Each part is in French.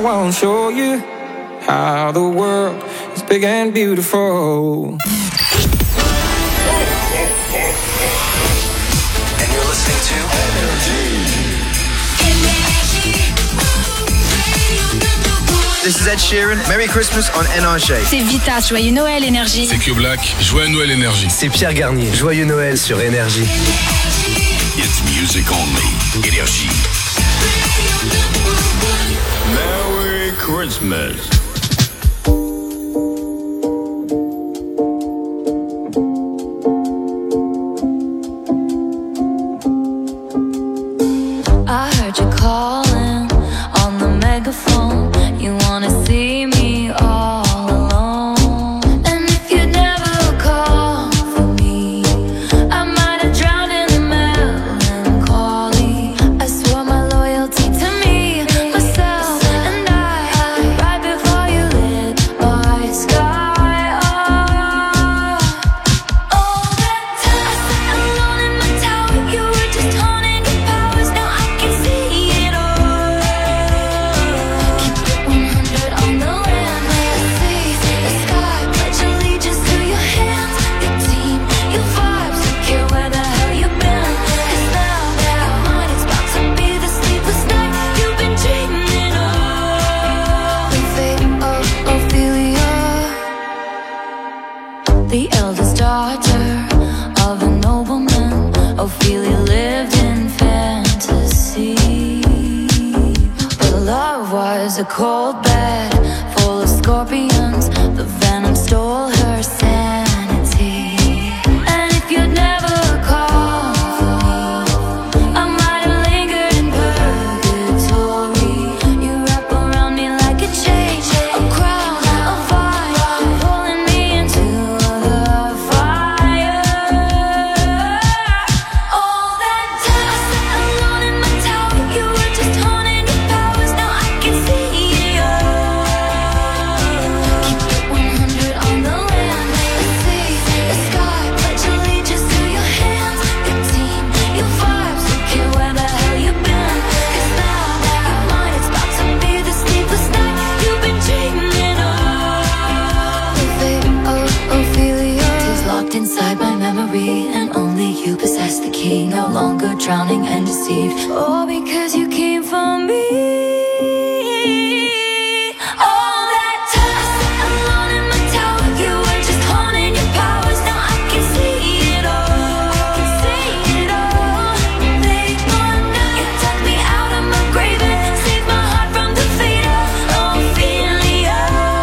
won't show you how the world is big and beautiful. And you're listening to This is Ed Sheeran. Merry Christmas on NRJ. C'est Vita, joyeux Noël, Énergie. C'est Q-Black, joyeux Noël, Énergie. C'est Pierre Garnier, joyeux Noël sur Énergie. It's music only, Énergie. Merry Christmas. I heard you calling on the megaphone. You wanna see me all alone. And if you'd never call for me, I might have drowned in the melancholy. I swore my loyalty to me, myself, and I. Right before you lit my sky up. All that time I sat alone in my tower. You were just haunting your powers. Now I can see it all. Keep it 100 on the land. I see the sky. Pledge allegiance to your hands, your team, your vibes. Don't care where the hell you've been. 'Cause now mine is about to be the sleepless night you've been dreaming of. The fate of Ophelia, the eldest daughter of a nobleman. Ophelia lived in fantasy, but her love was a cold bed full of scorpions. The venom stole her sanity. And if you'd never called for me, I might have lingered in purgatory. You wrap around me like a chain, a crown, a vine, pulling me into the fire. All that time I sat alone in my tower. You were just haunting your powers. Now I can see it all. Keep it 100 on the land. I see the sky. Pledge allegiance to your hands, your team, your vibes. Don't care where the hell you've been. 'Cause now mine is about to be the sleepless night you've been dreaming of. The fate of Ophelia is locked inside my memory, and only you possess the key. No longer drowning and deceived. All because you came for me. All that time I sat alone in my tower. You were just haunting your powers. Now I can see it all. Late one night, you dug me out of my grave and saved my heart from the fate of Ophelia.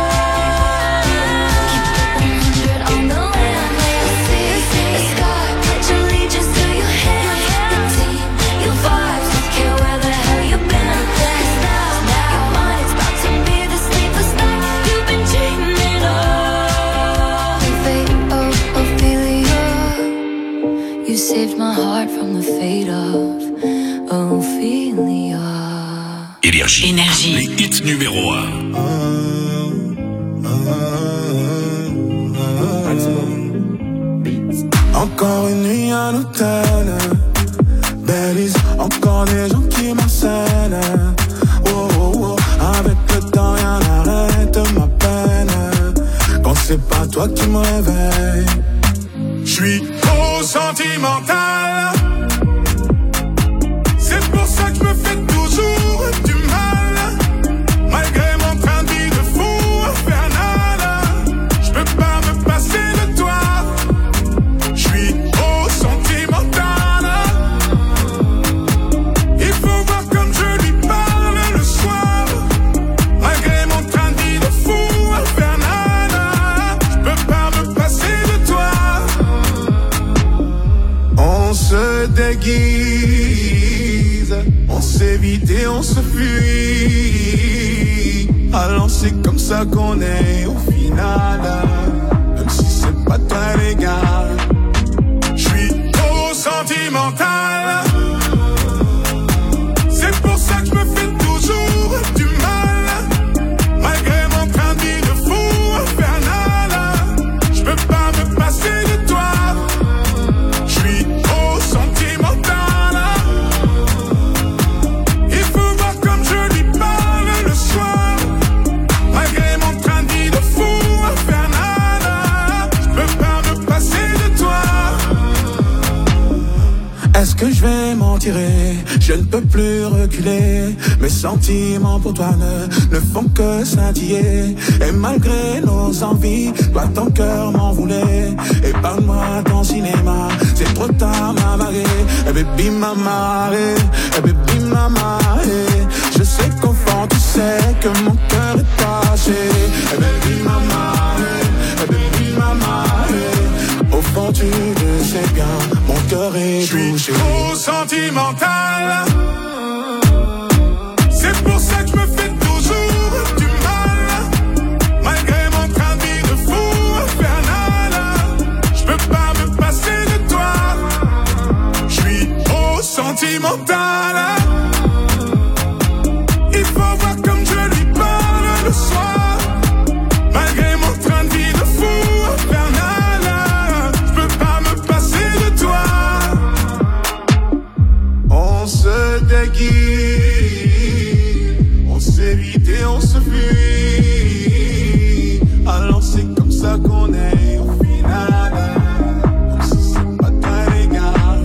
Keep it 100 on the land. I see the sky. Pledge allegiance to your hands, your team, your vibes. Don't care where the hell you've been. 'Cause now mine is about to be the sleepless night you've been dreaming of. The fate of Ophelia. You saved my heart from the fate of Ophelia. Énergie. Énergie. Les hits numéro 1. Encore une nuit à l'hôtel, Belize, encore des gens qui m'enseignent. Oh, oh, oh. Avec le temps rien n'arrête ma peine. Quand c'est pas toi qui me réveille, j'suis trop sentimental. C'est pour ça que je me fais toujours du mal. Malgré mon train de vie de fou infernal, j'peux pas me passer de toi. J'suis trop sentimental. Il faut voir comme je lui parle le soir. Malgré mon train de vie de fou infernal, j'peux pas me passer de toi. On se déguise, on s'évite et on se fuit. Alors c'est comme ça qu'on est au final. Même si c'est pas très légal, j'suis trop sentimental. C'est pour ça que je me fais toujours du mal. Malgré mon train de vie de fou infernal, j'peux pas me passer de toi. J'suis trop sentimental. Il faut voir comme je lui parle le soir. Est-ce que je vais m'en tirer? Je ne peux plus reculer. Mes sentiments pour toi ne font que scintiller. Et malgré nos envies, toi ton cœur m'en voulait. Et parle-moi ton cinéma, c'est trop tard m'a marré. Et baby mama, et baby mama, je sais qu'au fond tu sais que mon cœur est taché. Et baby mama, et baby mama, au fond tu le sais bien, mon cœur est touché. Je suis trop sentimental. C'est pour ça que je me fais toujours du mal. Malgré mon train de vie de fou infernal, je peux pas me passer de toi. Je suis trop sentimental. Il faut voir comme je lui parle le soir. Malgré mon train de vie de fou infernal, je peux pas me passer de toi. On se déguise, on s'évite et on se fuit. Alors c'est comme ça qu'on est au final. Comme si c'est pas très légal.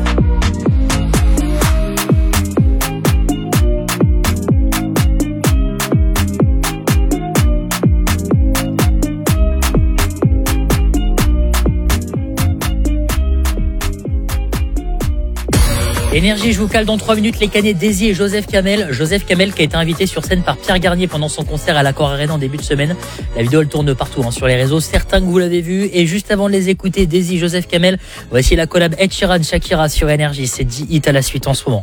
Énergie, je vous cale dans 3 minutes les canets Daisy et Joseph Kamel. Joseph Kamel qui a été invité sur scène par Pierre Garnier pendant son concert à l'Accor Arena en début de semaine. La vidéo elle tourne partout sur les réseaux, certains que vous l'avez vu. Et juste avant de les écouter, Daisy, Joseph Kamel, voici la collab Ed Sheeran, Shakira sur Énergie. C'est 10 hits à la suite en ce moment.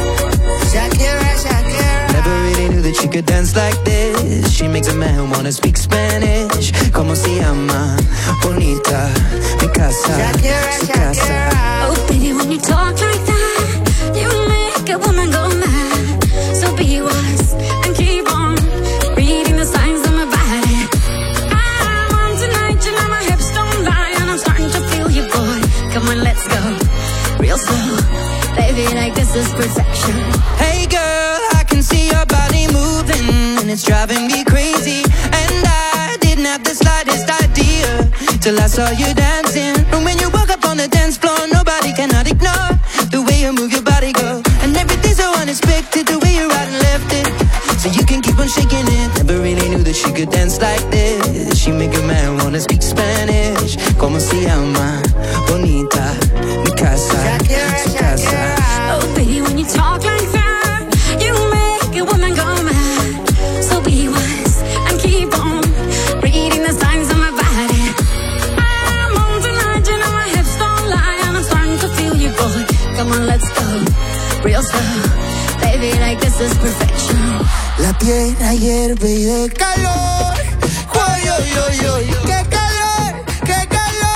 Never really knew that she could dance like this. She makes a man wanna speak Spanish. Como se llama? Bonita, mi casa, su casa. Oh baby, when you talk like that, you make a woman go mad. So be wise and keep on reading the signs of my body. I'm on tonight, you know my hips don't lie, and I'm starting to feel you, boy. Come on, let's go real slow, baby, like this is perfection. Hey girl, I can see your body moving, and it's driving me crazy. And I didn't have the slightest idea till I saw you dancing. And when you walk up on the dance floor, nobody cannot ignore the way you move your body, girl. And everything's so unexpected, the way you right and left it, so you can keep on shaking it. Never really knew that she could dance like this. She make a man wanna speak Spanish. Como se llama? Bonita, mi casa, su casa. Oh baby, when you talk like that, you make a woman go mad. So be wise and keep on reading the signs of my body. I'm on tonight, you know my hips don't lie, and I'm starting to feel you, boy. Come on, let's go real slow, baby, like this is perfection. La tierra hierve y de calor. Ay, ay, ay, ay, qué calor, qué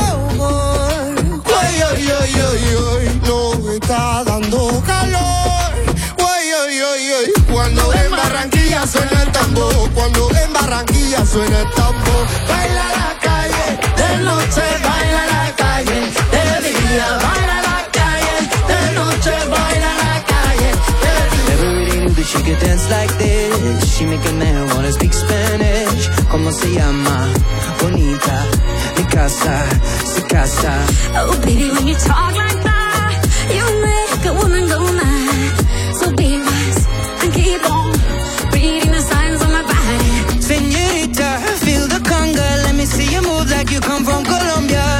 calor. Ay, ay, ay, ay, ay, no está dando calor. Ay, ay, ay, ay, cuando en Barranquilla suena el tambor, cuando en Barranquilla suena el tambor. Baila la calle, de noche baila la calle, de día baila la calle, de noche baila la calle, de día. Never really knew that she could dance like this. She make a man wanna speak Spanish. Como se llama? Bonita, mi casa, su casa. Oh baby, when you talk like that, you make a woman go mad. So be wise and keep on reading the signs on my body. Señorita, feel the conga. Let me see you move like you come from Colombia.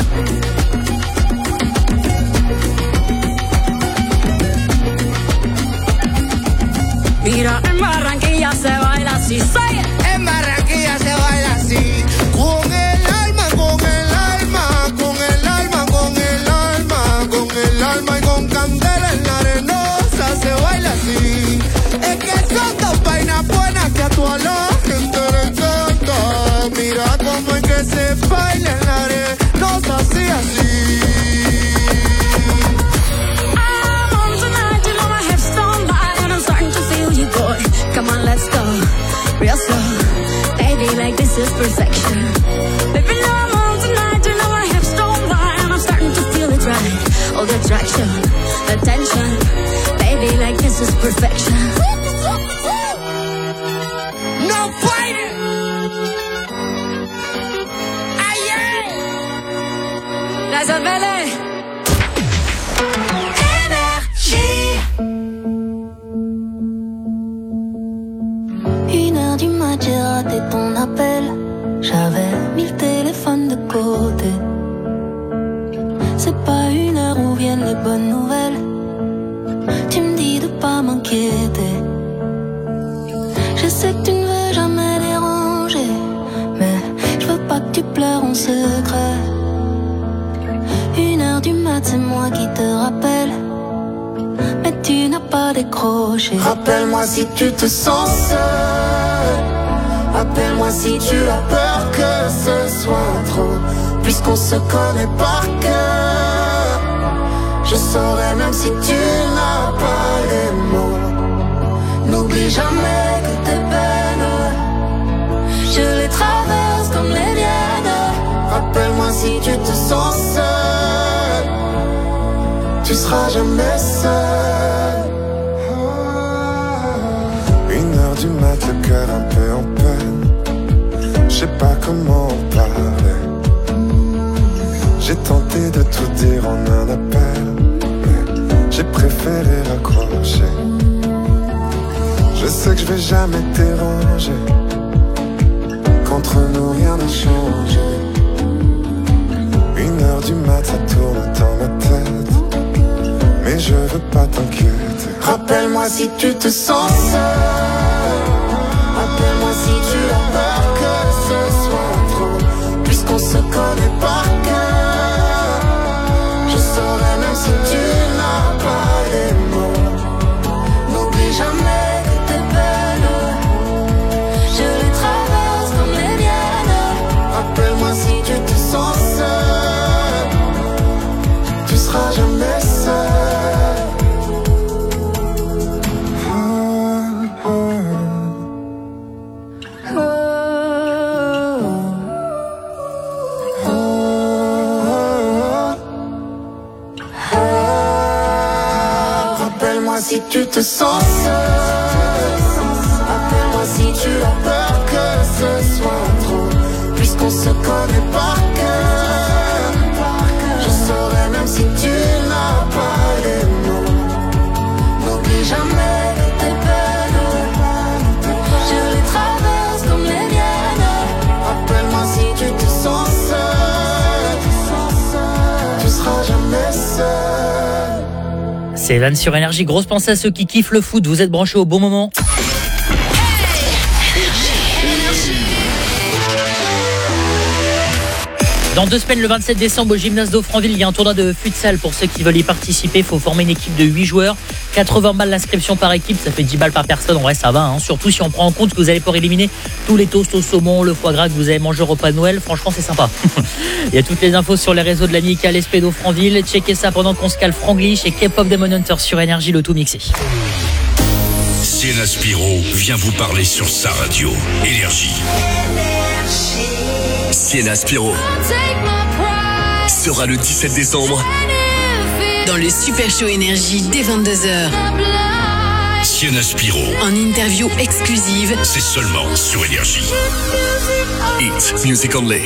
Mira, en Barranquilla se baila así, say it. En Barranquilla se baila así. Con el alma, con el alma, con el alma, con el alma, con el alma y con candela en la arenosa se baila así. Es que son dos vainas buenas que a toda la gente le encanta. Mira cómo es que se baila en la arenosa así, así. I'm on tonight, you know my hips don't lie, and I'm starting to feel you, boy. Come on, let's go real slow, baby, like this is perfection. Baby, now I'm on tonight, you know my hips don't lie, and I'm starting to feel it right. All the attraction, the tension, baby, like this is perfection. No fighting. Gracias, Bele. les bonnes nouvelles. Tu me dis de pas m'inquiéter. Je sais que tu ne veux jamais déranger, mais je veux pas que tu pleures en secret. 1h du mat, c'est moi qui te rappelle, mais tu n'as pas décroché. Rappelle-moi si tu te sens seul. Rappelle-moi si tu as peur que ce soit trop. Puisqu'on se connaît par cœur, je saurais même si tu n'as pas les mots. N'oublie jamais que tes peines, Je les traverse comme les miennes. rappelle-moi si tu te sens seul. Tu seras jamais seul. 1h du mat, le cœur un peu en peine. Je sais pas comment en parler. J'ai tenté de tout dire en un appel, mais j'ai préféré raccrocher. Je sais que je vais jamais te déranger. Qu'entre nous rien n'a changé. 1h du mat, ça tourne dans ma tête, mais je veux pas t'inquiéter. Rappelle-moi si tu te sens seul. Rappelle-moi si tu as peur que ce soit trop. Puisqu'on se connaît par cœur, je saurais même si tu n'as pas les mots. N'oublie jamais que tes peines, Je les traverse comme les miennes. rappelle-moi si tu te sens seul. Tu seras jamais seul. Rappelle-moi si tu te sens seul. Rappelle-moi si tu as peur que ce soit trop. Puisqu'on se connaît par cœur, je saurais même si tu n'as pas les mots. N'oublie jamais que tes peines, Je les traverse comme les miennes. rappelle-moi si tu te sens seul. Tu seras jamais seul. C'est Evan sur Énergie. Grosse pensée à ceux qui kiffent le foot. Vous êtes branchés au bon moment. Dans 2 semaines, le 27 décembre, au gymnase d'Offranville, il y a un tournoi de futsal. Pour ceux qui veulent y participer, il faut former une équipe de 8 joueurs. 80 balles l'inscription par équipe, ça fait 10 balles par personne. En vrai, ça va, hein. Surtout si on prend en compte que vous allez pouvoir éliminer tous les toasts au saumon, le foie gras que vous avez mangé au repas de Noël. Franchement, c'est sympa. Il y a toutes les infos sur les réseaux de l'Amicale SP d'Offranville. Checkez ça pendant qu'on se cale Franglish et K-pop Demon Hunter sur Énergie, le tout mixé. Sienna Spiro vient vous parler sur sa radio. Énergie. Sienna Spiro sera le 17 décembre Dans le Super Show Énergie dès 22h. Sienna Spiro. En interview exclusive. C'est seulement sur Énergie. It's music only.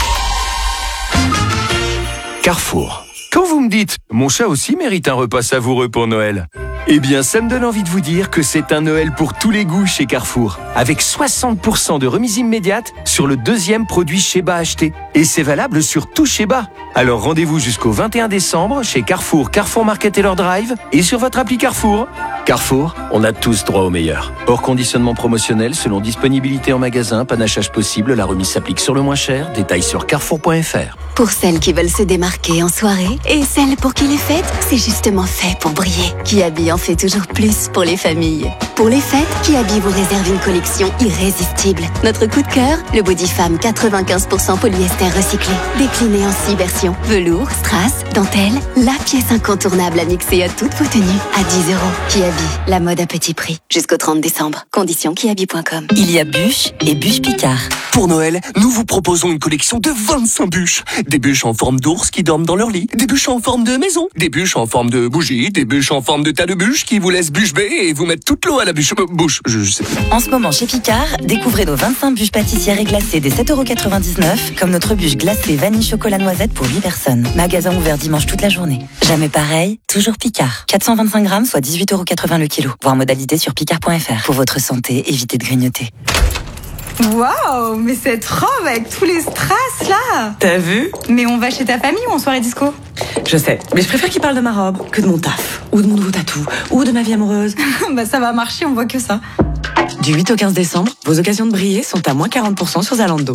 Carrefour. Quand vous me dites « Mon chat aussi mérite un repas savoureux pour Noël », eh bien, ça me donne envie de vous dire que c'est un Noël pour tous les goûts chez Carrefour, avec 60% de remise immédiate sur le 2e produit Sheba acheté. Et c'est valable sur tout Sheba. Alors rendez-vous jusqu'au 21 décembre chez Carrefour, Carrefour Market Taylor Drive et sur votre appli Carrefour. Carrefour, on a tous droit au meilleur. Hors conditionnement promotionnel, selon disponibilité en magasin, panachage possible, la remise s'applique sur le moins cher. Détails sur carrefour.fr. Pour celles qui veulent se démarquer en soirée et celles pour qui les fêtes, c'est justement fait pour briller. Kiabi en fait toujours plus pour les familles. Pour les fêtes, Kiabi vous réserve une collection irrésistible. Notre coup de cœur, le Body Femme 95% polyester recyclé. Décliné en 6 versions. Velours, strass, dentelle, la pièce incontournable à mixer à toutes vos tenues à 10 €. Kiabi, la mode à petit prix. Jusqu'au 30 décembre. Conditions kiabi.com. Il y a Bûche et Bûche Picard. Pour Noël, nous vous proposons une collection de 25 bûches. Des bûches en forme d'ours qui dorment dans leur lit, des bûches en forme de maison, des bûches en forme de bougie, des bûches en forme de tas de bûches qui vous laissent bûche bée et vous mettent toute l'eau à la bouche. Je sais pas. En ce moment chez Picard, découvrez nos 25 bûches pâtissières et glacées des 7,99 €, comme notre bûche glacée vanille chocolat noisette pour 8 personnes. Magasin ouvert dimanche toute la journée. Jamais pareil, toujours Picard. 425 grammes, soit 18,80 € le kilo. Voir modalité sur picard.fr. Pour votre santé, évitez de grignoter. Waouh, mais cette robe avec tous les strass là. T'as vu? Mais on va chez ta famille ou en soirée disco? Je sais, mais je préfère qu'il parle de ma robe que de mon taf, ou de mon nouveau tatou, ou de ma vie amoureuse. Bah ça va marcher, on voit que ça. Du 8 au 15 décembre, vos occasions de briller sont à moins 40% sur Zalando.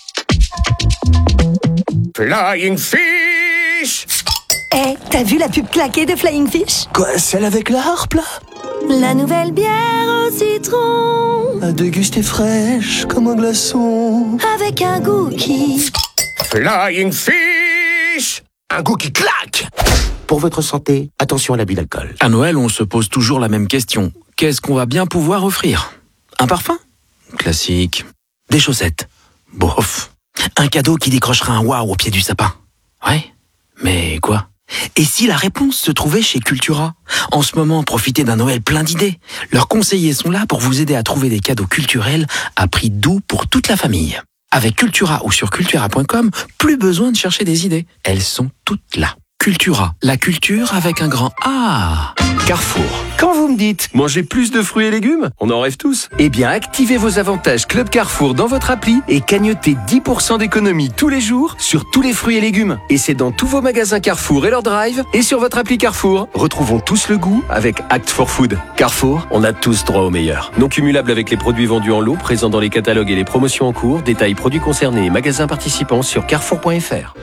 Flying Fish! Eh, t'as vu la pub claquée de Flying Fish? Quoi, celle avec la harpe là? La nouvelle bière au citron, à déguster fraîche comme un glaçon, avec un goût qui... Flying Fish! Un goût qui claque! Pour votre santé, attention à l'abus d'alcool. À Noël, on se pose toujours la même question. Qu'est-ce qu'on va bien pouvoir offrir? Un parfum? Classique. Des chaussettes? Bof. Un cadeau qui décrochera un waouh au pied du sapin? Ouais. Mais quoi? Et si la réponse se trouvait chez Cultura? En ce moment, profitez d'un Noël plein d'idées. Leurs conseillers sont là pour vous aider à trouver des cadeaux culturels à prix doux pour toute la famille. Avec Cultura ou sur cultura.com, plus besoin de chercher des idées. Elles sont toutes là. Cultura, la culture avec un grand A. Carrefour. Quand vous me dites « Mangez plus de fruits et légumes », on en rêve tous. Eh bien, activez vos avantages Club Carrefour dans votre appli et cagnotez 10% d'économie tous les jours sur tous les fruits et légumes. Et c'est dans tous vos magasins Carrefour et leur drive et sur votre appli Carrefour. Retrouvons tous le goût avec Act for Food. Carrefour, on a tous droit au meilleur. Non cumulable avec les produits vendus en lot, présents dans les catalogues et les promotions en cours. Détails produits concernés et magasins participants sur carrefour.fr.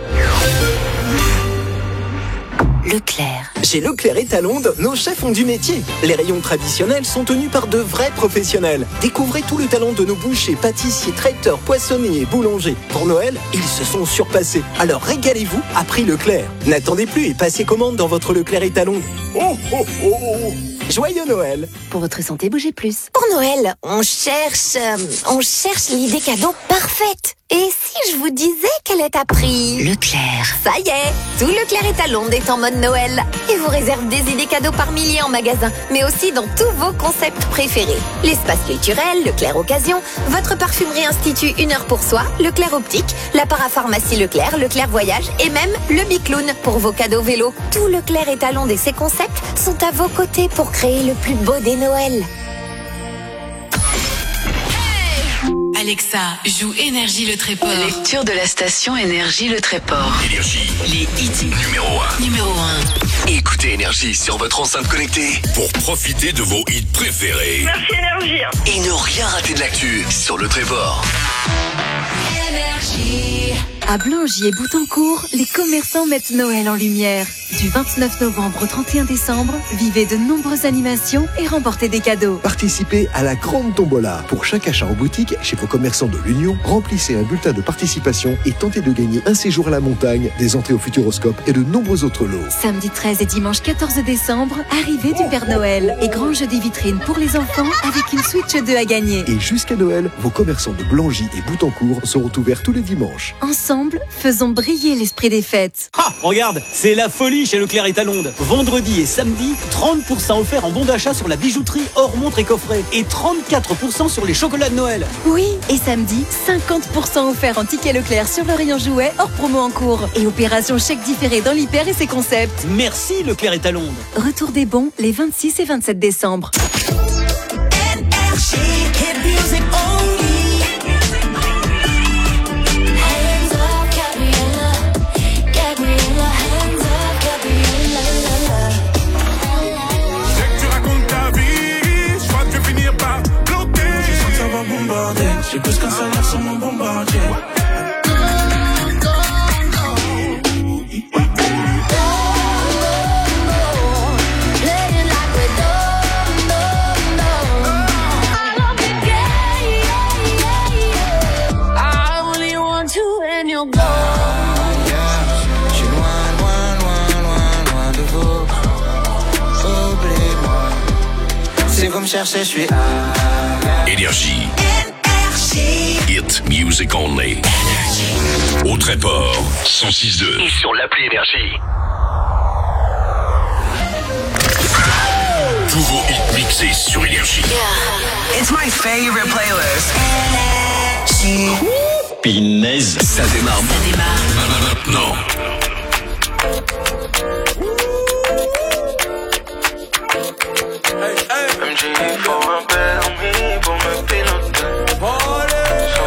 Leclerc. Chez Leclerc et Talonde, nos chefs ont du métier. Les rayons traditionnels sont tenus par de vrais professionnels. Découvrez tout le talent de nos bouchers, pâtissiers, traiteurs, poissonniers et boulangers. Pour Noël, ils se sont surpassés. Alors régalez-vous à prix Leclerc. N'attendez plus et passez commande dans votre Leclerc et Talonde. Oh oh oh oh. Joyeux Noël. Pour votre santé, bougez plus. Pour Noël, on cherche l'idée cadeau parfaite. Et si je vous disais qu'elle est à prix Leclerc. Ça y est, tout Leclerc et Talonde est en mode Noël. Et vous réserve des idées cadeaux par milliers en magasin, mais aussi dans tous vos concepts préférés. L'espace culturel, Leclerc Occasion, votre parfumerie institut 1 heure pour soi, Leclerc Optique, la parapharmacie Leclerc, Leclerc Voyage et même le Bicloun pour vos cadeaux vélo. Tout Leclerc et Talonde et ses concepts sont à vos côtés pour créer le plus beau des Noëls. Alexa, joue Énergie le Tréport. Lecture de la station Énergie le Tréport. Énergie. Les hits numéro 1. Numéro 1. Écoutez Énergie sur votre enceinte connectée pour profiter de vos hits préférés. Merci Énergie. Et ne rien rater de l'actu sur le Tréport. Énergie. À Blangy et Boutancourt, les commerçants mettent Noël en lumière. Du 29 novembre au 31 décembre, vivez de nombreuses animations et remportez des cadeaux. Participez à la grande tombola. Pour chaque achat en boutique, chez vos commerçants de l'Union, remplissez un bulletin de participation et tentez de gagner un séjour à la montagne, des entrées au Futuroscope et de nombreux autres lots. Samedi 13 et dimanche 14 décembre, arrivée du Père Noël et grand jeu des vitrines pour les enfants avec une Switch 2 à gagner. Et jusqu'à Noël, vos commerçants de Blangy et Boutancourt seront ouverts tous les dimanches. Ensemble, faisons briller l'esprit des fêtes. Ah, regarde, c'est la folie chez Leclerc et Talonde. Vendredi et samedi, 30% offerts en bon d'achat sur la bijouterie hors montre et coffret et 34% sur les chocolats de Noël. Oui, et samedi, 50% offerts en tickets Leclerc sur le rayon jouets hors promo en cours et opération chèque différé dans l'hyper et ses concepts. Merci Leclerc et Talonde. Retour des bons les 26 et 27 décembre. J'ai plus qu'un salaire sur mon bombardier. Si vous me cherchez, je suis Énergie. Hit music only. Au Tréport 106.2 et sur l'appli Énergie. Tous vos hits mixés sur Énergie. Yeah. It's my favorite playlist. Pinaise. Ça démarre. Maintenant. MJ pour un permis, pour me piloter.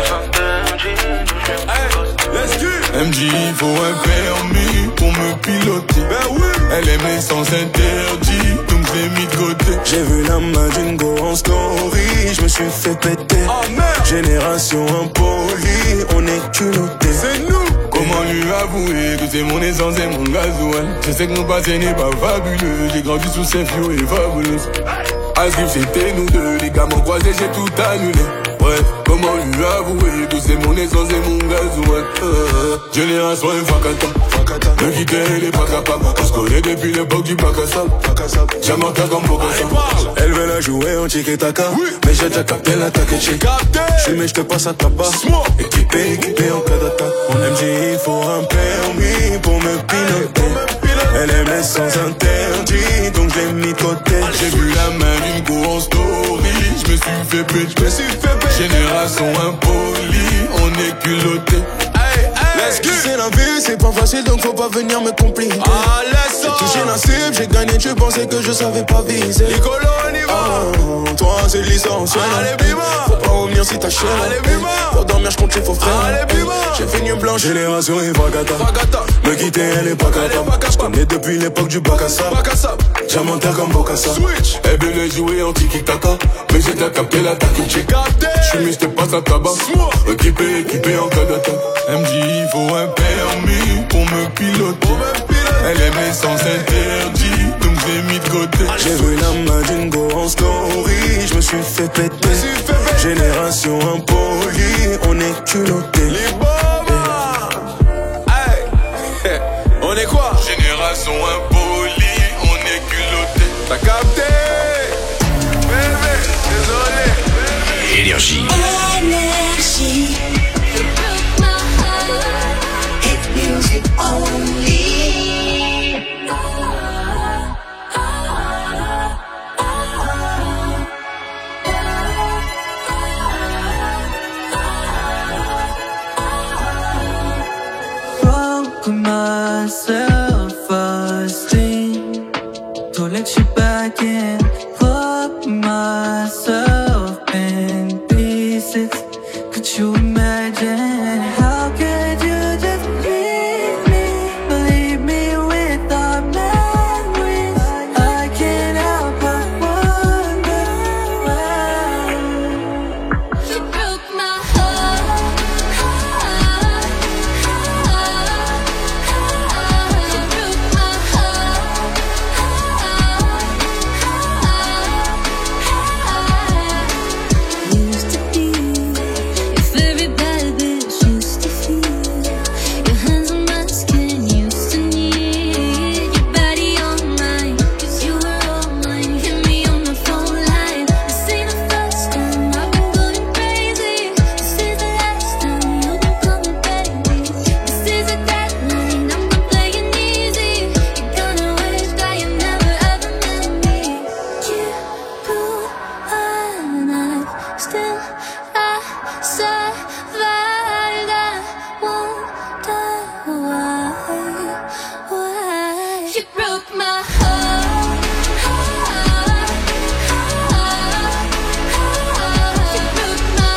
sens interdits, donc je l'ai mis de côté. J'ai vu la main d'une go en story, je me suis fait péter. Oh merde. Génération impolie, on est culottés. C'est nous. Comment lui avouer que c'est mon essence et mon gasoil? Je sais que mon passé n'est pas fabuleux, j'ai grandi sous ces fio et fabuleuse. Asif c'était nous deux, les gars m'ont croisé, j'ai tout annulé. Bref, comment lui avouer que c'est mon essence et mon gasoil? Génération infacata, me quitter elle est pas capable. On se connaît depuis l'époque du bac à sable. Jamais en comme Bokassa. Elle veut la jouer en tiki-taka, mais j'ai déjà capté l'attaque et j'ai capté. J'suis mais j'te passe à tabac. Équipé en cas d'attaque. En MJ il faut un permis pour me piloter. Elle aime les sens interdits, donc je l'ai mis de côté. J'ai vu la main d'une go en story, je me suis fait péter. Génération impolie, on est culottés. C'est la vie, c'est pas facile donc faut pas venir me compliquer. J'ai touché la cible, j'ai gagné, tu pensais que je savais pas viser. Nicolo, on y va. Toi c'est l'essentiel. Faut pas revenir si t'as chier. Pour dormir j'compte il faut faire. J'ai fait une blanche, génération et vagata. Me quitter elle est pas capable. J'connais depuis l'époque du bac à sable. J'inventaire comme Bokassa. Elle veut jouer en tiki-taka, mais j'ai déjà capté l'attaque et j'ai capté. J'suis mais j'te passe à tabac. Équipé en cas d'attaque. MJ il faut un permis pour me piloter. Elle aime les sens interdits, donc je l'ai mis de côté. J'ai vu la main d'une go en story, je me suis fait péter. Génération impolie, on est culottés. Les bombas, hey. On est quoi? Génération impolie, on est culottés. T'as capté? Bébé, désolé. Énergie. Music only. Broke my self-esteem to let you back in. Put myself in pieces. Could you imagine? How could you just leave me with our memories? I can't help but wonder why. You broke my heart. You broke my heart. Used to be your very bad bitch. Used to feel your hands on my skin. Used to need your body on mine, 'cause you were all mine. Hit me on the phone line. This ain't the first time I've been going crazy. This is the last time you'll be coming, baby. This is a deadline, I'm not playing easy. You're gonna wish that you never ever met me. You pull a knife, still I survived. I wonder why you broke my heart. You broke my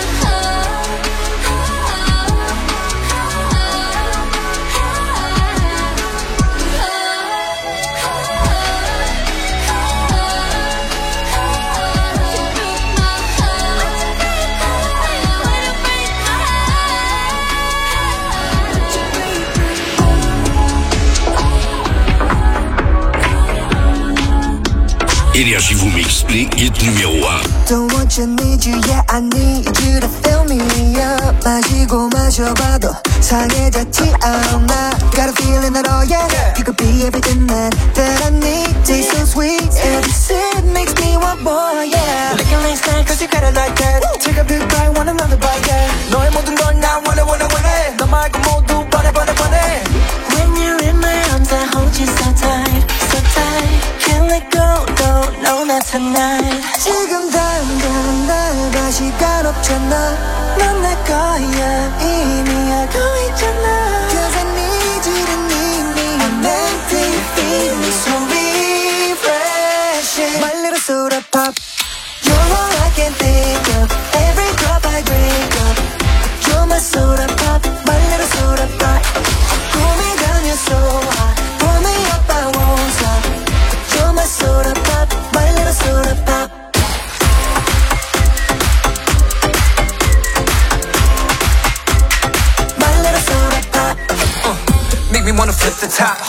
Énergie vous mixe les hits numéro 1. Don't want you, need you, yeah I need you to fill me up. 마시고 마셔봐도 상해졌지 않아. Got a feeling that oh yeah, you could be everything that I need. Taste so sweet, every sip makes me want more, yeah. Licking last night cause you got it like that. Take a big bite, want another bite, yeah. 너의 모든 걸 나 원해 너 말고 모두 번해 When you're in my arms I hold you so tight, so tight. Can't let go, no, not tonight. 지금 당장 나가 시간 없잖아. 넌 내 거야 이미 알고 있잖아. 'Cause I need you to need me. I'm empty, feeling so refreshing. My little soda pop. You're all I can think of. Every drop I drink up. You're my soda pop, my little soda pop. Cool me down, you're so hot. Pull me up, I won't stop.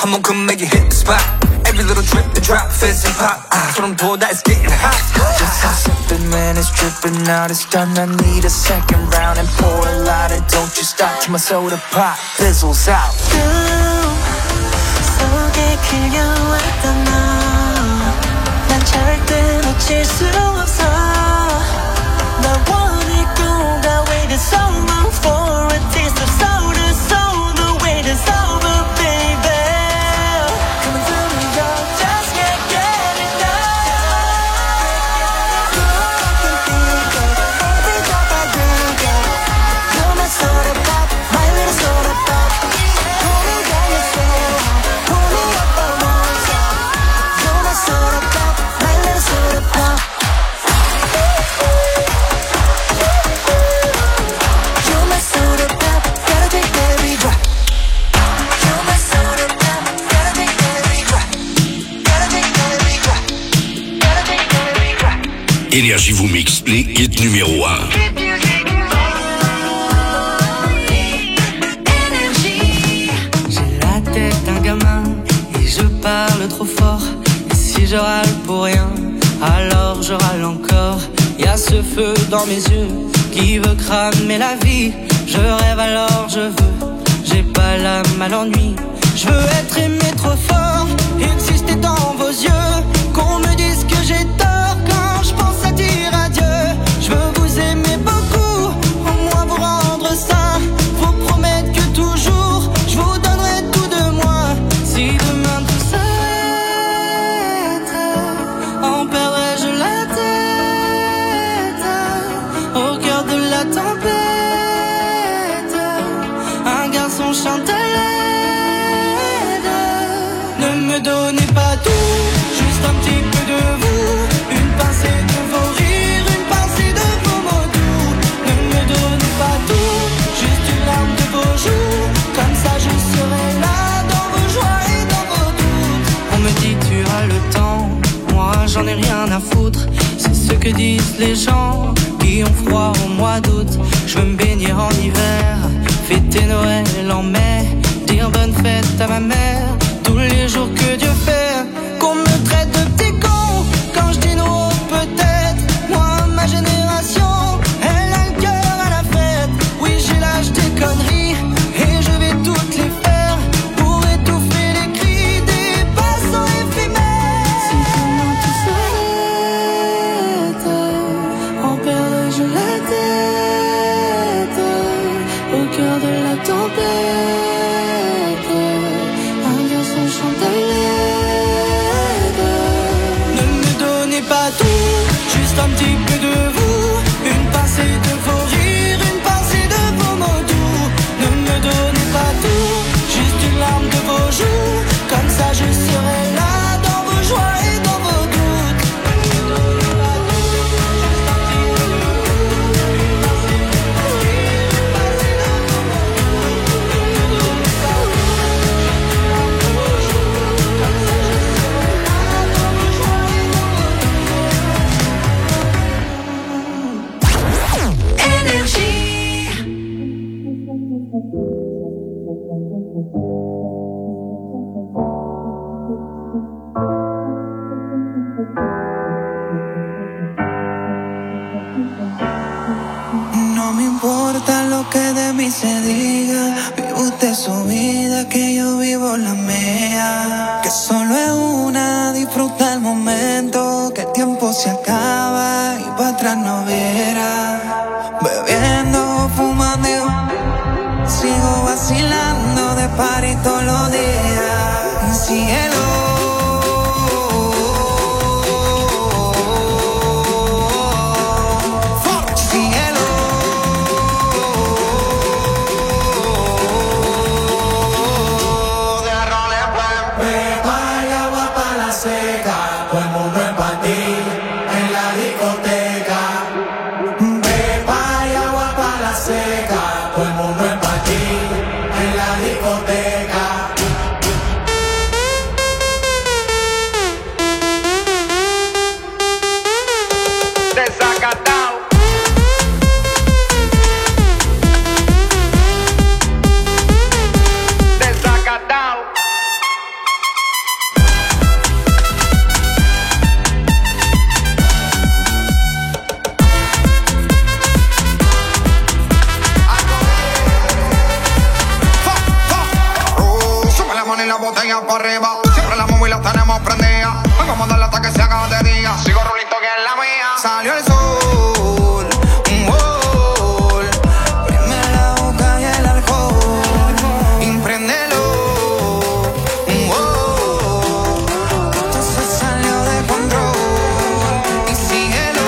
한몸큼 make it hit the spot. Every little drip and drop, fizz and pop. 소름 돋아, it's getting hot. Just stop sipping, man, it's dripping out. It's done, I need a second round and pour a lot. And don't you stop till my soda pop fizzles out. 속에 그려왔던 너, 난 절대 놓칠 수 없어. 널 원했고 I waited so long for a taste of soul to soul. The wait is over, baby. Come and tell me you're just can't get it done. I can feel it every drop I drink it. You're my soda pop, my little soda pop. Pull me down your soul, pull me up on my side. You're my soda pop, my little soda pop. You're my soda pop, gotta take every drop. You're my soda pop, gotta take every drop. Gotta take every drop. Gotta take every drop. Énergie vous mixe les hits numéro 1. J'ai la tête d'un gamin et je parle trop fort. Et si je râle pour rien, alors je râle encore. Y'a ce feu dans mes yeux qui veut cramer la vie. Je rêve alors je veux, j'ai pas l'âme à l'ennui. Je veux être aimé trop fort, exister dans vos yeux. Qu'on me dise que j'ai tort quand je pense à dire adieu. Je veux vous aimer beaucoup, au moins vous rendre ça. Vous promettre que toujours je vous donnerai tout de moi. Si demain tout s'arrête, en perdrais-je la tête au cœur de la tempête. Un garçon chante à l'aide. Ne me donnez pas tout, juste un petit peu de vous. Une pincée de vos rires, une pincée de vos mots doux. Ne me donnez pas tout, juste une larme de vos joues. Comme ça je serai là dans vos joies et dans vos doutes. On me dit tu as le temps, moi j'en ai rien à foutre. C'est ce que disent les gens qui ont froid au mois d'août. Je veux me baigner en hiver, fêter Noël en mai, dire bonne fête à ma mère tous les jours que Dieu fait. Qu'on me traite de petit con quand je dis non peut-être. Moi ma génération, elle a le cœur à la fête. Oui j'ai l'âge des conneries et je vais toutes les faire pour étouffer les cris des passants éphémères. Si demain tout s'arrête, en perdrais-je la tête au cœur de la tempête. Un garçon chante à l'aide. Ne me donnez pas tout, juste un petit peu de vous. Une pincée de vos rires, une pincée de vos mots doux. Ne me donnez pas tout, juste une larme de vos joues. Comme ça je serai là dans vos joies et dans vos doutes. Ne me donnez pas tout, juste un petit peu de vous. Une pincée de vos rires, une pincée de vos mots doux. Ne me donnez pas tout, juste une larme de vos joues. Comme ça je serai là dans vos joies et dans vos doutes. Énergie. No me importa lo que de mí se diga. Vive usted su vida, que yo vivo la mía. Que solo es una, disfruta el momento. Que el tiempo se acaba y para atrás no viera. Bebiendo, fumando, sigo vacilando de party todos los días. Cielo. manos para arriba. Siempre la móvil la tenemos prendida. Vamos a darle hasta que se haga de día. Sigo rulito que es la mía. Salió el sol, un gol. Prende la boca y el alcohol. Impréndelo, un gol. Esto se salió de control. Y síguelo.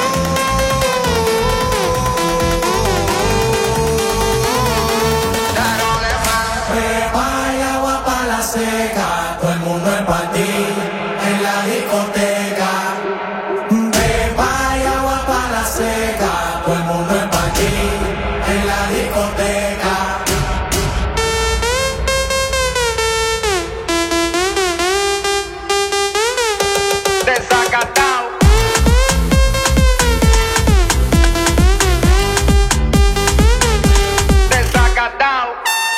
Pepa y agua pa' la seca, todo el mundo es pa' ti, en la discoteca. Pepa y agua pa' la seca, todo el mundo es pa' ti, en la discoteca. Desacatao. Desacatao.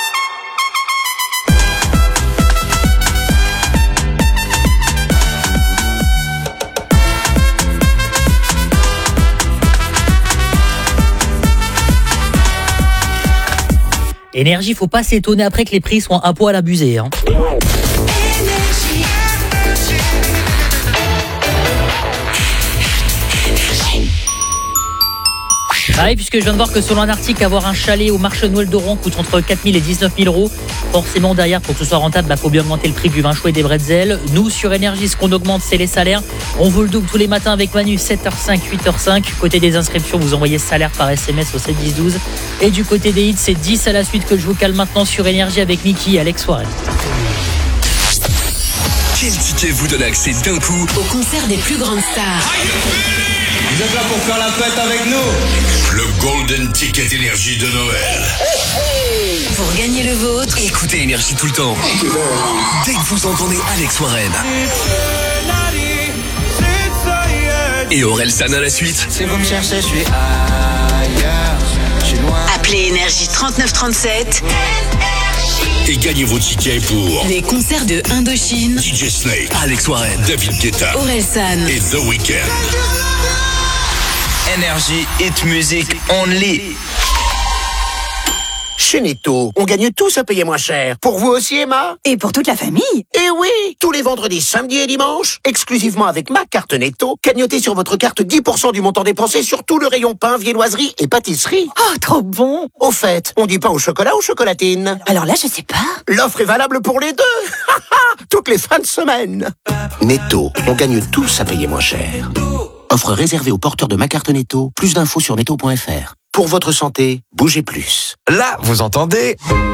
Énergie, faut pas s'étonner après que les prix soient un poil abusés. Hein. Ah oui, puisque je viens de voir que selon un article, avoir un chalet au marché Noël d'Oran coûte entre 4 000 et 19 000 euros. Forcément, derrière, pour que ce soit rentable, faut bien augmenter le prix du vin chaud et des bretzels. Nous, sur Énergie, ce qu'on augmente, c'est les salaires. On veut le double tous les matins avec Manu, 7h05, 8h05. Côté des inscriptions, vous envoyez salaire par SMS au 7 10 12. Et du côté des hits, c'est 10 à la suite que je vous cale maintenant sur Énergie avec Mickey et Alex Warren. Quel ticket vous donne accès d'un coup Au concert des plus grandes stars. Vous êtes là pour faire la fête avec nous? Le Golden Ticket Énergie de Noël. Pour gagner le vôtre, Écoutez Énergie tout le temps. Dès que vous entendez Alex Warren et Orelsan à la suite. Si vous me cherchez, je suis ailleurs, je suis loin. appelez Énergie 3937 Et gagnez vos tickets pour les concerts de Indochine, DJ Snake, Alex Warren, David Guetta Orelsan et The Weeknd. Énergie, hit music only. Chez Netto, on gagne tous à payer moins cher. Pour vous aussi, Emma? Et pour toute la famille. Eh oui! Tous les vendredis, samedis et dimanches, exclusivement avec ma carte Netto, cagnotez sur votre carte 10% du montant dépensé sur tout le rayon pain, viennoiserie et pâtisserie. Oh, trop bon! Au fait, on dit pain au chocolat ou chocolatine? Alors là, je sais pas. L'offre est valable pour les deux! Toutes les fins de semaine! Netto, on gagne tous à payer moins cher. Offre réservée aux porteurs de ma carte Netto. Plus d'infos sur netto.fr. Pour votre santé, bougez plus. Là, vous entendez?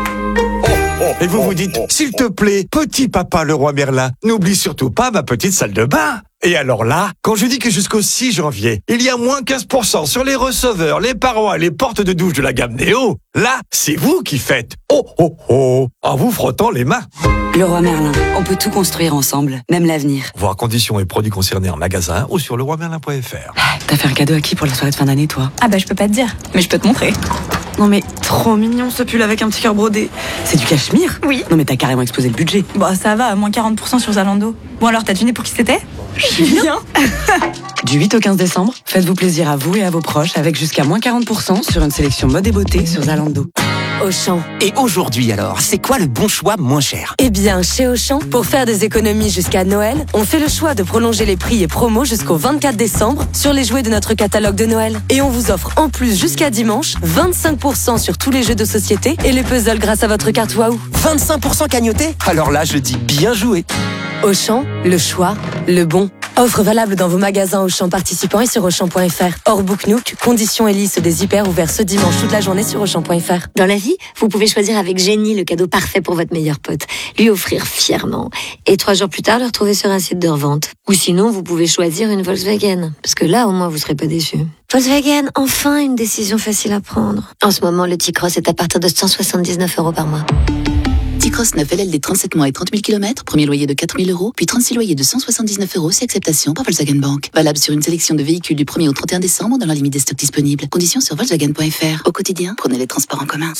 Et vous vous dites, s'il te plaît, petit papa le roi Merlin, n'oublie surtout pas ma petite salle de bain. Et alors là, quand je dis que jusqu'au 6 janvier, il y a moins 15% sur les receveurs, les parois et les portes de douche de la gamme Néo, là, c'est vous qui faites oh oh oh en vous frottant les mains. Le roi Merlin, on peut tout construire ensemble, même l'avenir. Voir conditions et produits concernés en magasin ou sur leroimerlin.fr. T'as fait un cadeau à qui pour la soirée de fin d'année, toi? Ah bah je peux pas te dire, mais je peux te montrer. Non mais trop mignon ce pull avec un petit cœur brodé. C'est du cachemire? Oui. Non mais t'as carrément explosé le budget. Bon, ça va, moins 40% sur Zalando. Bon alors, t'as deviné pour qui c'était? Julien. Du 8 au 15 décembre, faites-vous plaisir à vous et à vos proches avec jusqu'à moins 40% sur une sélection mode et beauté sur Zalando. Auchan. Et aujourd'hui alors, c'est quoi le bon choix moins cher? Eh bien, chez Auchan, pour faire des économies jusqu'à Noël, on fait le choix de prolonger les prix et promos jusqu'au 24 décembre sur les jouets de notre catalogue de Noël. Et on vous offre en plus jusqu'à dimanche 25% sur tous les jeux de société et les puzzles grâce à votre carte Waouh. 25% cagnoté? Alors là, je dis bien joué. Auchan, le choix, le bon. Offre valable dans vos magasins Auchan participants et sur Auchan.fr. Hors Book Nook, conditions et liste des hyper ouverts ce dimanche toute la journée sur Auchan.fr. Dans la vie, vous pouvez choisir avec génie le cadeau parfait pour votre meilleur pote, lui offrir fièrement, et 3 jours plus tard le retrouver sur un site de revente. Ou sinon, vous pouvez choisir une Volkswagen, parce que là, au moins, vous serez pas déçus. Volkswagen, enfin une décision facile à prendre. En ce moment, le T-Cross est à partir de 179 € par mois. T-Cross 9 LLD 37 mois et 30 000 km, premier loyer de 4 000 €, puis 36 loyers de 179 €, c'est acceptation par Volkswagen Bank. Valable sur une sélection de véhicules du 1er au 31 décembre dans la limite des stocks disponibles. Conditions sur Volkswagen.fr. Au quotidien, prenez les transports en commun.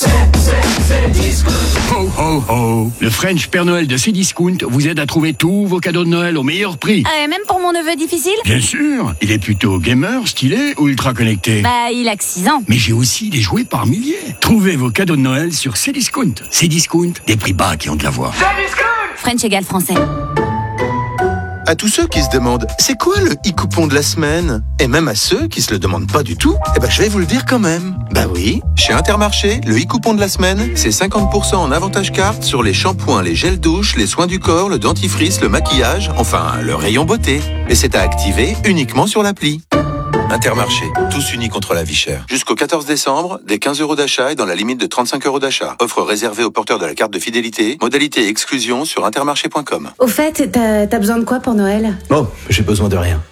Ho ho ho! Le French Père Noël de Cdiscount vous aide à trouver tous vos cadeaux de Noël au meilleur prix. Même pour mon neveu difficile? Bien sûr, il est plutôt gamer, stylé ou ultra connecté. Bah, il a que 6 ans. Mais j'ai aussi des jouets par milliers. Trouvez vos cadeaux de Noël sur Cdiscount. Cdiscount, des prix bas qui ont de la voix. French égale français. À tous ceux qui se demandent, c'est quoi le e-coupon de la semaine? Et même à ceux qui se le demandent pas du tout, je vais vous le dire quand même. Bah oui, chez Intermarché, le e-coupon de la semaine, c'est 50% en avantage carte sur les shampoings, les gels douche, les soins du corps, le dentifrice, le maquillage, enfin, le rayon beauté. Et c'est à activer uniquement sur l'appli. Intermarché, tous unis contre la vie chère. Jusqu'au 14 décembre, des 15 € d'achat et dans la limite de 35 € d'achat. Offre réservée aux porteurs de la carte de fidélité. Modalité et exclusion sur intermarché.com. Au fait, t'as besoin de quoi pour Noël? Oh, j'ai besoin de rien.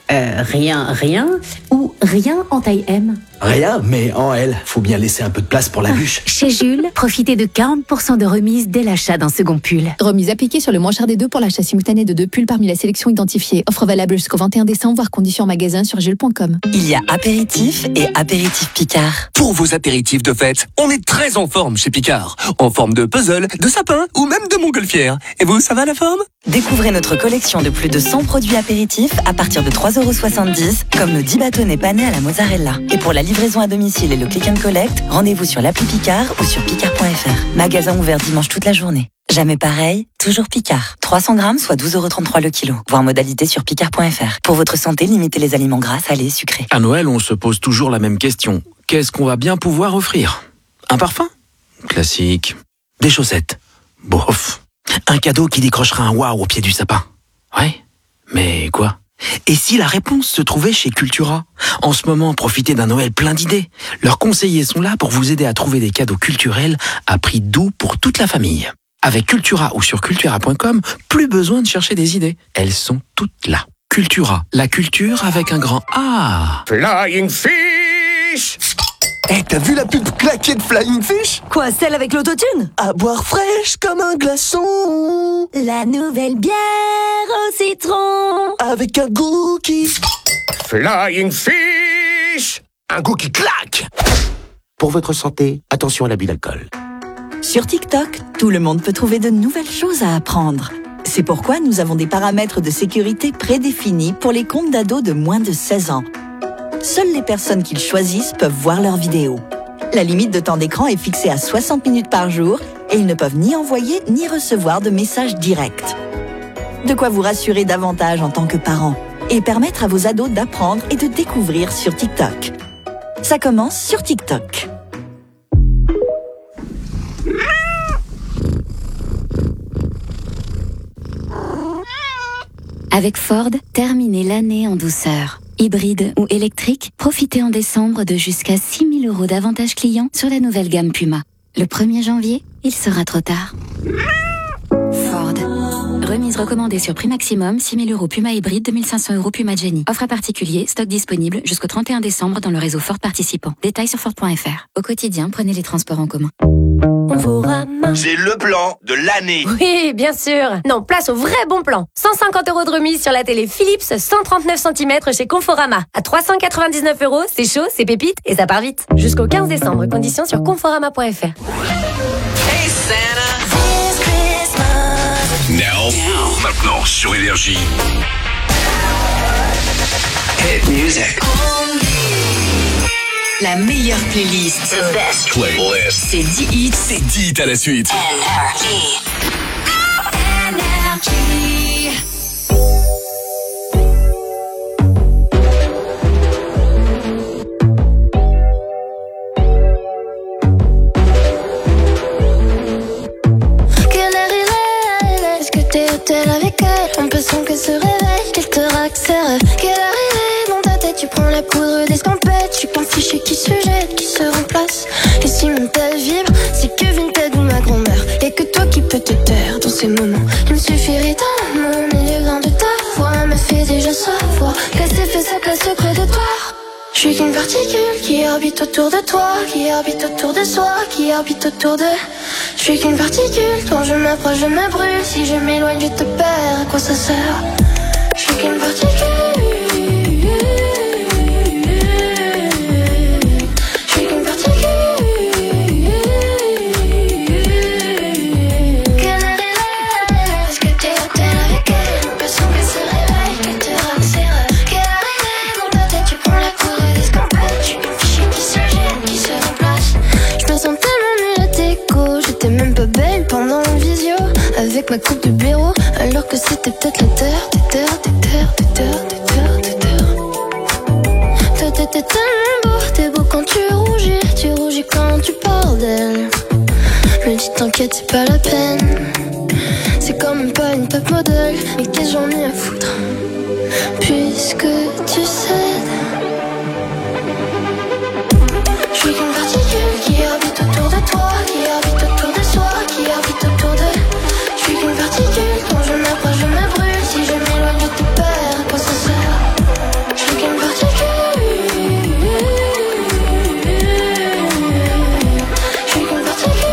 Rien ou rien en taille M? Rien, mais en L. Faut bien laisser un peu de place pour la bûche. Chez Jules, profitez de 40% de remise dès l'achat d'un second pull. Remise appliquée sur le moins cher des deux pour l'achat simultané de 2 pulls parmi la sélection identifiée. Offre valable jusqu'au 21 décembre, voire conditions en magasin sur jules.com. Il y a apéritif et apéritif Picard. Pour vos apéritifs de fête, on est très en forme chez Picard. En forme de puzzle, de sapin ou même de montgolfière. Et vous, ça va la forme? Découvrez notre collection de plus de 100 produits apéritifs à partir de 3,70 €, comme nos 10 bâtonnets panés à la mozzarella. Et pour la livraison à domicile et le click and collect, rendez-vous sur l'appli Picard ou sur picard.fr. Magasin ouvert dimanche toute la journée. Jamais pareil, toujours Picard. 300 grammes, soit 12,33 € le kilo. Voir modalité sur picard.fr. Pour votre santé, limitez les aliments gras, salés, sucrés. À Noël, on se pose toujours la même question. Qu'est-ce qu'on va bien pouvoir offrir? Un parfum? Classique. Des chaussettes? Bof. Un cadeau qui décrochera un waouh au pied du sapin? Ouais. Mais quoi? Et si la réponse se trouvait chez Cultura? En ce moment, profitez d'un Noël plein d'idées. Leurs conseillers sont là pour vous aider à trouver des cadeaux culturels à prix doux pour toute la famille. Avec Cultura ou sur cultura.com, plus besoin de chercher des idées. Elles sont toutes là. Cultura, la culture avec un grand A. Flying Fish! T'as vu la pub claquée de Flying Fish? Quoi, celle avec l'autotune? À boire fraîche comme un glaçon. La nouvelle bière au citron. Avec un goût qui... Flying Fish! Un goût qui claque! Pour votre santé, attention à l'abus d'alcool. Sur TikTok, tout le monde peut trouver de nouvelles choses à apprendre. C'est pourquoi nous avons des paramètres de sécurité prédéfinis pour les comptes d'ados de moins de 16 ans. Seules les personnes qu'ils choisissent peuvent voir leurs vidéos. La limite de temps d'écran est fixée à 60 minutes par jour et ils ne peuvent ni envoyer ni recevoir de messages directs. De quoi vous rassurer davantage en tant que parent et permettre à vos ados d'apprendre et de découvrir sur TikTok. Ça commence sur TikTok. Avec Ford, terminez l'année en douceur. Hybride ou électrique, profitez en décembre de jusqu'à 6 000 € d'avantages clients sur la nouvelle gamme Puma. Le 1er janvier, il sera trop tard. Ford. Remise recommandée sur prix maximum, 6 000 € Puma hybride, 2 500 € Puma Jenny. Offre à particulier, stock disponible jusqu'au 31 décembre dans le réseau Ford participant. Détails sur Ford.fr. Au quotidien, prenez les transports en commun. C'est le plan de l'année. Oui, bien sûr. Non, place au vrai bon plan. 150 € de remise sur la télé Philips 139 cm chez Conforama. À 399 €, c'est chaud, c'est pépite et ça part vite. Jusqu'au 15 décembre, conditions sur conforama.fr. Hey Santa. Maintenant sur Énergie. Hit music. La meilleure playlist. The best playlist. C'est 10 hits. C'est 10 hits à la suite. Energy. Avec elle, on peut sans que se réveille, qu'elle te raque ses rêves. Quelle arrivée dans ta tête, tu prends la poudre d'escampette. Je suis qu'un fichier qui se jette, qui se remplace. Et si mon tel vibre, c'est que Vinted ou ma grand-mère. Y'a que toi qui peux te taire dans ces moments. Il me suffirait d'un mot, mais le grain de ta voix me fait déjà savoir qu'elle s'est fait sa place près de toi. Je suis qu'une particule qui orbite autour de toi, qui orbite autour de soi, qui orbite autour de... Je suis qu'une particule, quand je m'approche je me brûle. Si je m'éloigne je te perds, à quoi ça sert? Je suis qu'une particule. Je suis qu'une particule. Qu'elle arrive, est-ce que t'es hôtel avec elle? On peut sans qu'elle se réveille, qu'elle te rame ses rêves. Qu'elle arrive, dans ta tête tu prends la poudre d'escampette. Je suis qu'une fichier qui se jette, qui se remplace. Je me sens tellement nulle à tes coups. J'étais même pas belle pendant la visio. Avec ma coupe de blaireau, alors que c'était peut-être la terre. Toi t'étais tellement beau, t'es beau quand tu rougis quand tu parles d'elle. Je me dis t'inquiète c'est pas la peine, c'est quand même pas une top modèle. Mais qu'est-ce que j'en ai à foutre, puisque tu cèdes. Je suis qu'une particule qui orbite autour de toi, qui orbite autour de soi, qui orbite autour de. Je suis qu'une particule, quand je m'approche je me brûle. Si je m'éloigne je te perds, à quoi ça sert? Je suis qu'une particule. Je suis qu'une particule.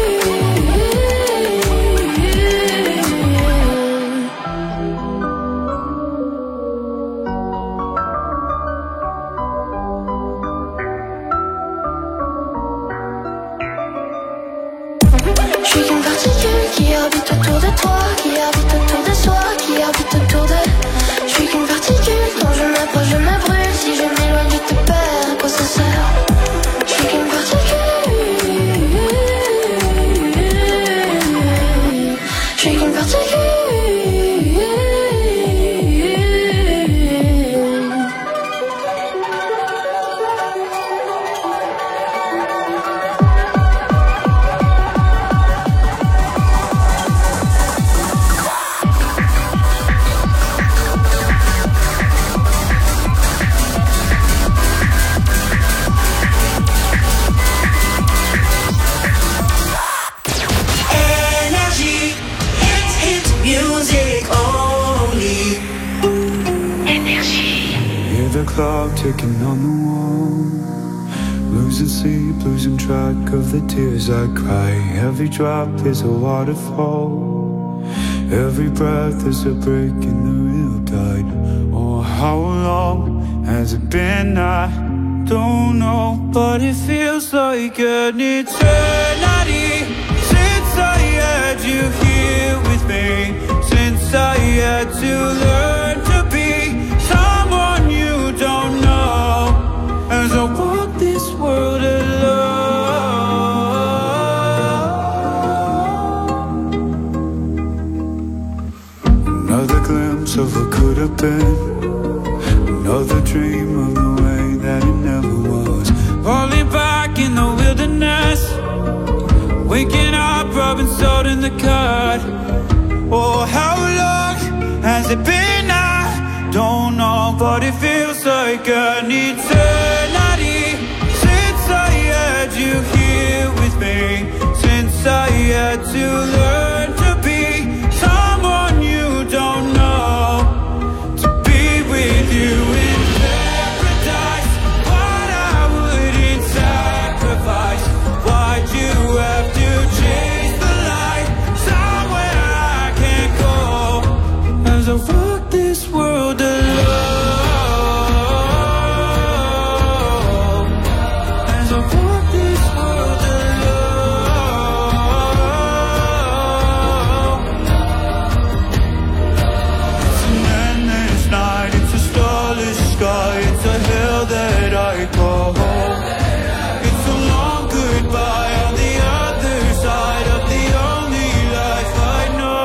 Je suis qu'une particule qui orbite autour de toi, qui orbite autour de soi, qui orbite autour de. Je suis qu'une particule, quand je m'approche je me brûle. Si je m'éloigne je te perds, à quoi ça sert? Je suis qu'une particule. Je suis qu'une particule. Clock ticking on the wall, losing sleep, losing track of the tears I cry. Every drop is a waterfall, every breath is a break in the real tide. Oh, how long has it been? I don't know, but it feels like an eternity since I had you here with me, since I had to learn to be someone you don't know, as I walk this world alone. Another glimpse of what could have been, another dream of the way that it never was. Falling back in the wilderness, waking up, rubbing salt in the cut. Oh, how long has it been? Don't know, but it feels like an eternity since I had you here with me, since I had to learn to be someone you don't know, to be with you in paradise. What I wouldn't sacrifice, why'd you have to chase the light somewhere I can't go, as I walk this world alone, as I walk this world alone. It's an endless night, it's a starless sky, it's a hell that I call home. It's a long goodbye on the other side of the only life I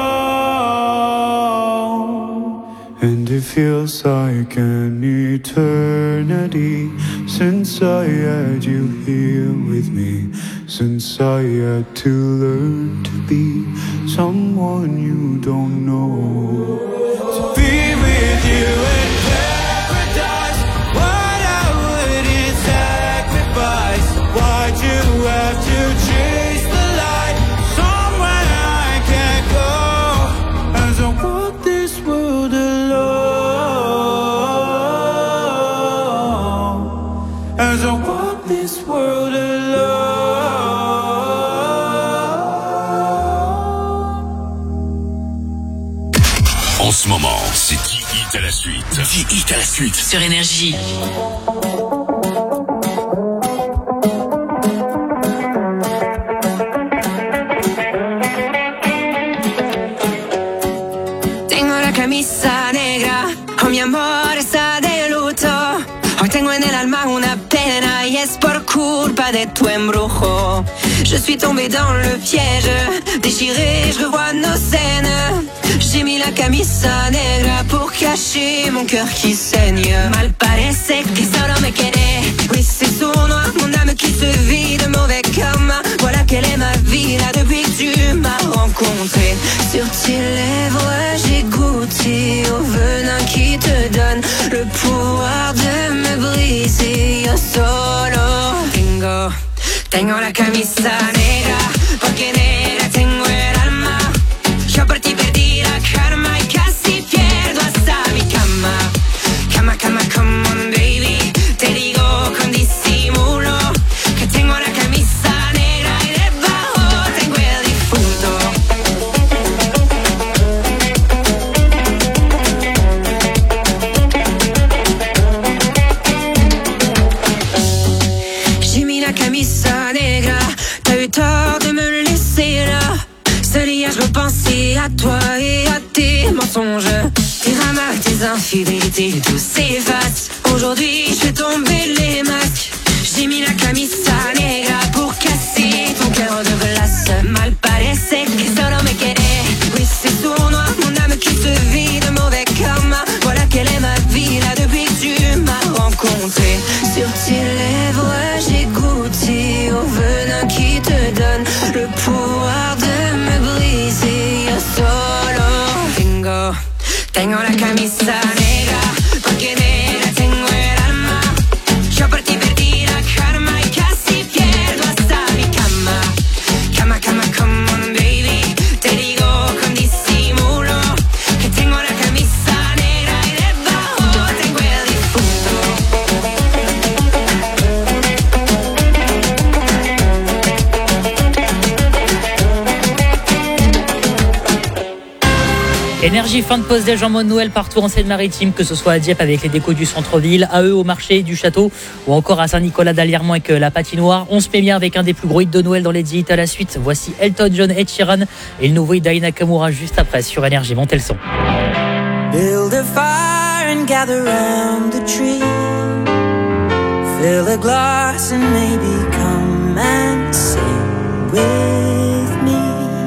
know. And it feels like an eternity since I had you here with me, since I had to learn to be someone you don't know, to be with you in paradise. What I wouldn't sacrifice, why'd you have to chase the light somewhere I can't go, as I walk this world alone, as I walk this world alone. En ce moment, c'est 10 hits à la suite. 10 hits à la suite. Sur Énergie. Tengo la camisa negra, oh mi amor está de luto. Hoy tengo en el alma una pena y es por culpa de tu embrujo. Je suis tombée dans le piège, déchirée, je revois nos scènes. J'ai mis la camisa negra pour cacher mon cœur qui saigne. Mal parece que solo me quedé. Oui, c'est sournois, mon âme qui se vide, mauvais karma. Voilà quelle est ma vie là depuis que tu m'as rencontré. Sur tes lèvres, j'ai goûté au venin qui te donne le pouvoir de me briser. Yo solo tengo la camisa negra, porque negra tengo el alma. Yo por ti perdí la karma y casi pierdo hasta mi cama. Cama, cama, come on baby, te digo con disimulo que tengo la camisa negra y debajo tengo el difunto. J'ai mis la camisa negra, t'as eu tort de me laisser là. Seul hier je repensais à toi et à tes mensonges, tes ramas, tes infidélités, tout s'efface. Aujourd'hui je fais tomber les masques. J'ai mis la camisa negra pour casser ton cœur de glace. Mal parece que solo me quedé. Oui, c'est sournois, mon âme qui se vide, mauvais karma. Voilà quelle est ma vie là depuis que tu m'as rencontré. Sur tes lèvres j'ai goûté au venin qui te donne le pouvoir de me briser. Yo solo tengo la camisa negra, porque negra tengo el alma. Yo por ti perdí la karma y casi pierdo hasta mi cama. Cama, cama, come on baby, te digo con disimulo que tengo la camisa negra y debajo tengo el difunto. Énergie, fin de pause déj en mode Noël partout en Seine-Maritime, que ce soit à Dieppe avec les décos du centre-ville, à eux au marché du château ou encore à Saint-Nicolas d'Alliermont avec la patinoire. On se met bien avec un des plus gros hits de Noël dans les 10 hits à la suite. Voici Elton John, Ed Sheeran et le nouveau hit d'Ai Nakamura juste après sur Énergie. Montez le son. Build a fire and gather round the tree. Fill a glass and maybe come and sing with me.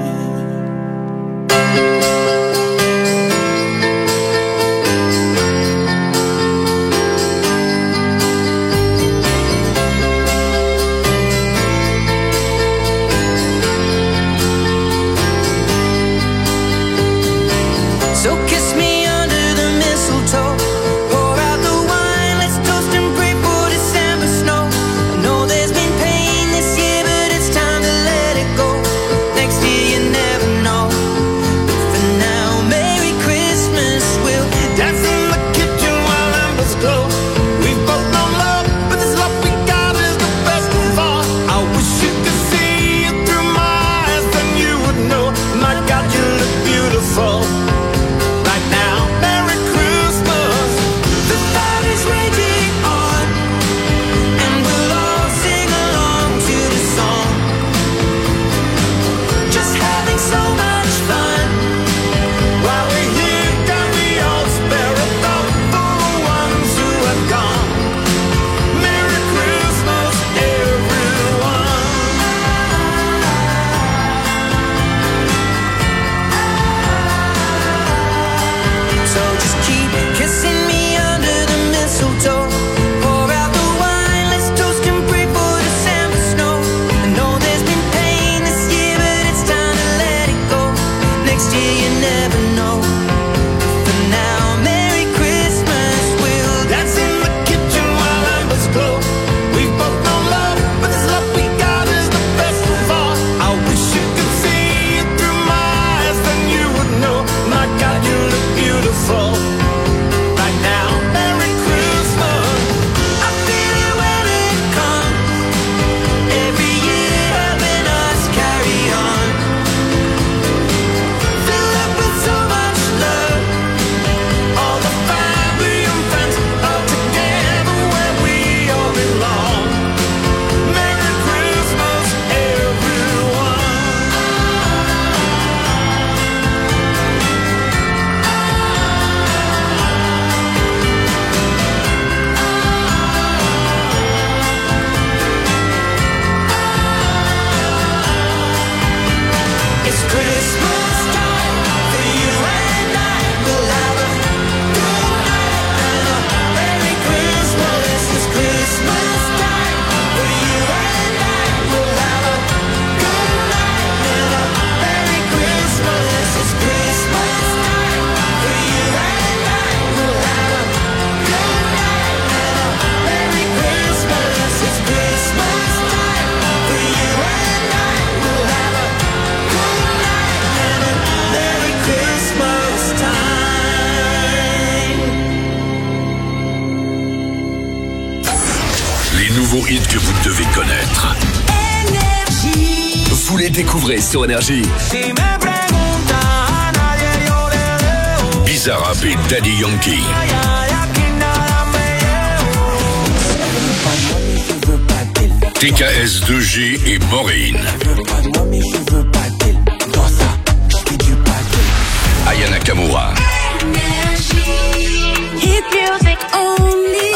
So kiss me under the mistletoe. Pour out the wine, let's toast and pray for December snow. I know there's nouveaux hits que vous devez connaître. Énergie. Vous les découvrez sur Énergie. Bizarrap et Daddy Yankee. TKS2G et Maureen. Aya Nakamura. Hit music only.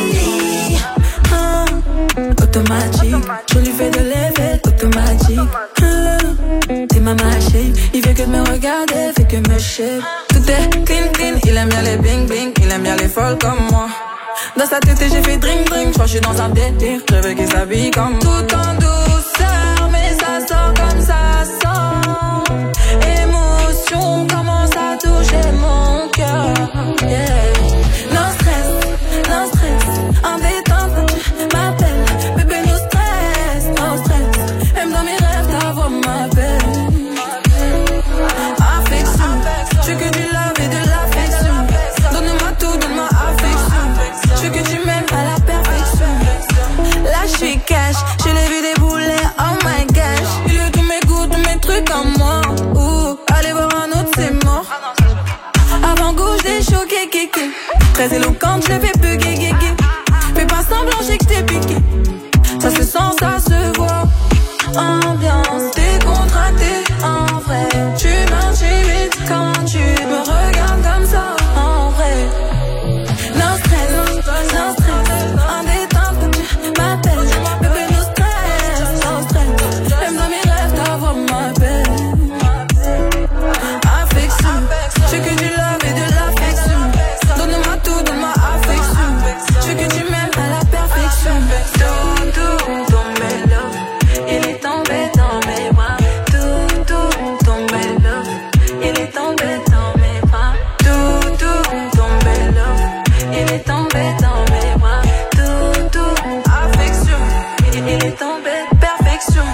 Automatique, je lui fais de l'effet automatique. T'es ma shape, il fait que de me regarder, fait que me shape. Tout est clean clean, il aime bien les bling bling, il aime bien les folles comme moi. Dans sa tête j'ai fait drink drink, je crois que je suis dans un délire, je veux qu'il s'habille comme tout en douceur, mais ça sort comme ça sort. Émotion commence à toucher mon cœur. Yeah. No stress, en détente quand tu m'appelles. Bébé no stress, même dans mes rêves ta voix m'appelle. Affection, je veux que tu love et de l'affection. Donne-moi tout, donne-moi affection. Je veux que tu m'aimes à la perfection. Là je suis cash, je l'ai vu débouler, oh my gosh. Il veut tous mes goûts, tous mes trucs en moi. Allez voir un autre, c'est mort. Avant-goût, je l'ai choqué, kéké. Très éloquente, je le fais plus, gué. Fais pas semblant, j'ai que t'ai piqué. Ça se sent, ça se voit. Ambiance décontractée, en vrai. Tu m'intimides quand tu me regardes comme ça, en vrai. No stress, en détente quand tu m'appelles. Bébé, no stress, même dans mes rêves, ta voix m'appelle. Affection, je veux que tu love et de l'affection. Donne-moi tout, donne-moi affection. Je veux que tu m'aimes à la perfection. Tout, tombé love, il est tombé dans mes bras. Tout, tombé love, il est tombé dans mes bras. Tout, tombé love, il est tombé dans mes bras. Tout, affection, il est tombé perfection.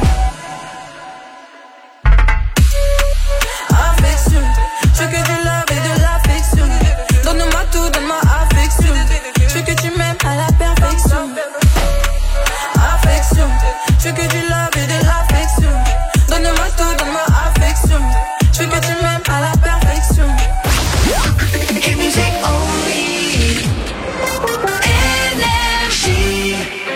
Affection, je veux que tu love et de l'affection. Donne-moi tout, donne-moi affection. Je veux que tu m'aimes à la perfection. Affection, je veux que tu love et de l'affection. Donne-moi tout, donne-moi affection. Je veux que tu m'aimes à la perfection. Hit music only. Énergie.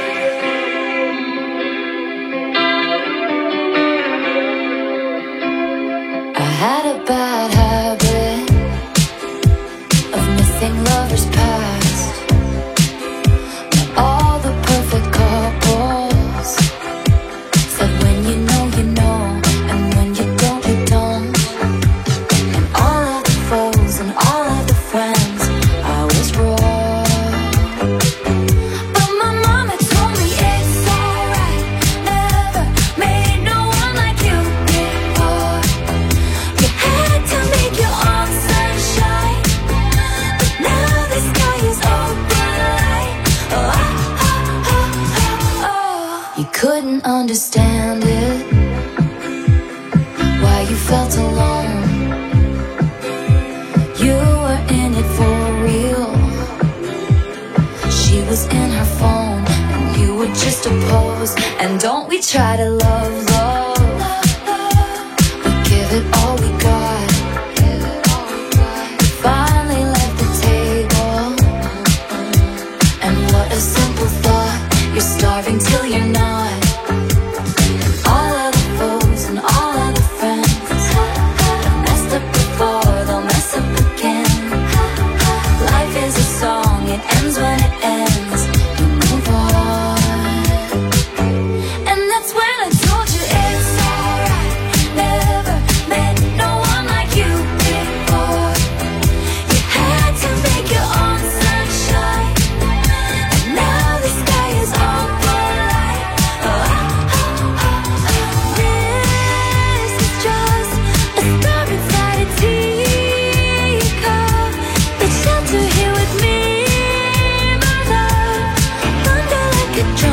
I had a bad habit of missing lovers past. Not all the perfect couples said when you know, and when you don't. And all of the foes and all of the friends, I was wrong. But my mama told me it's alright. Never made no one like you before. You had to make your own sunshine, but now the sky is open. Oh. You couldn't understand it, why you felt alone. You were in it for real. She was in her phone, and you were just a pose. And don't we try to love? We give it all we got. Finally left the table, and what a simple thought. You're starving till you're not. All of the foes and all of the friends have messed up before, they'll mess up again. Life is a song, it ends when it ends. You move on. And that's when I told you it's alright. Never met no one like you before. You had to make your own sunshine, and now the sky is all bright. This is just a star inside a teacup. Let's shelter here with me, my love. Thunder like a drum.